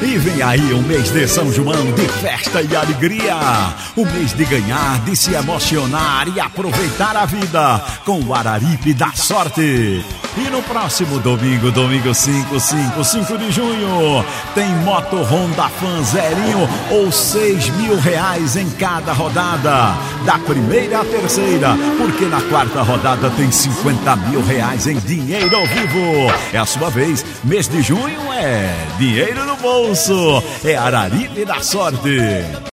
E vem aí o mês de São João de festa e alegria. O mês de ganhar, de se emocionar e aproveitar a vida com o Araripe da Sorte. E no próximo domingo, domingo 5 de junho, tem moto Honda Fan zerinho ou R$6.000 em cada rodada. Da primeira à terceira, porque na quarta rodada tem R$50.000 em dinheiro ao vivo. É a sua vez, mês de junho é dinheiro no bolso. É Araripe da Sorte.